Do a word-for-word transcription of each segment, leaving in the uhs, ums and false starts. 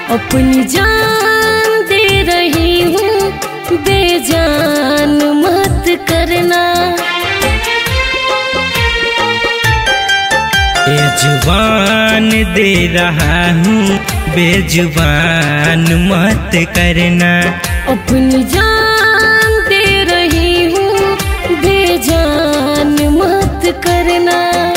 अपनी जान दे रही हूँ, बेजान मत करना। जुबान दे रहा हूँ, बेजुबान मत करना। अपनी जान दे रही हूँ, बेजान मत करना।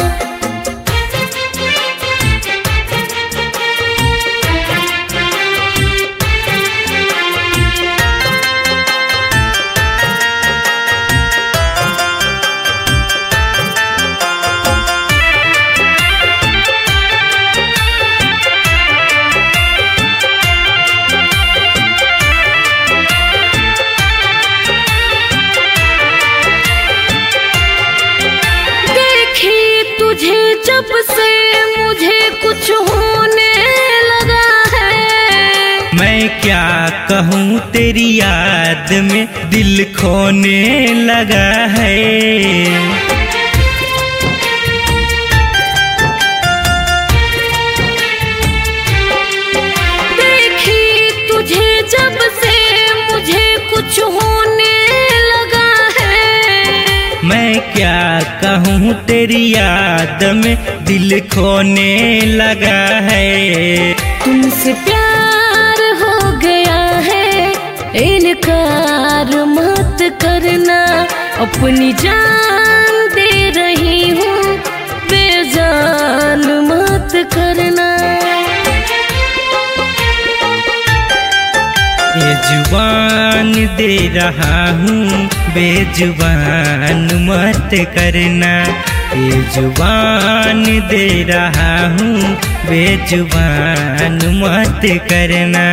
जब से मुझे कुछ होने लगा है, मैं क्या कहूँ तेरी याद में दिल खोने लगा है। देखी तुझे जब से मुझे कुछ होने लगा है, मैं क्या कहूँ तेरी याद में दिल खोने लगा है। तुमसे प्यार हो गया है, इनकार मत करना। अपनी जान दे रही हूँ, बेजान मत करना। ये जुबान दे रहा हूँ, बेजुबान मत करना। ये जुबान दे रहा हूँ, बेजुबान मत करना।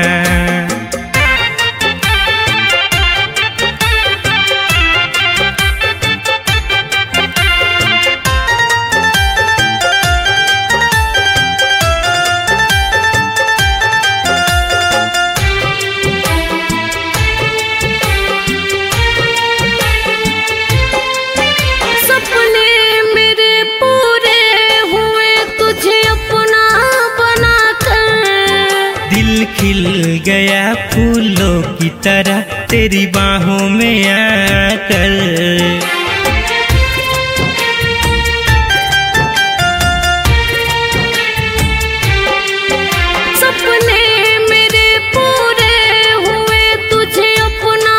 खिल गया फूलों की तरह तेरी बाहों में आकर। सपने मेरे पूरे हुए तुझे अपना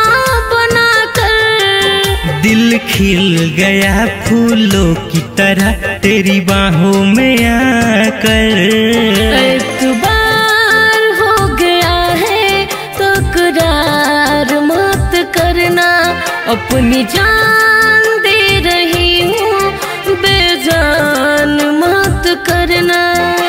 बनाकर। दिल खिल गया फूलों की तरह तेरी बाहों में आकर। अपनी जान दे रही हूँ, बेजान मत करना।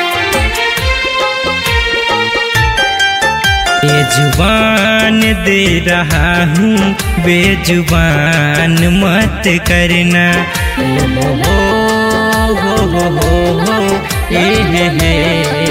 ये जुबान दे रहा हूँ, बेजुबान मत करना। हो हो हो हो हो, ए हे हे।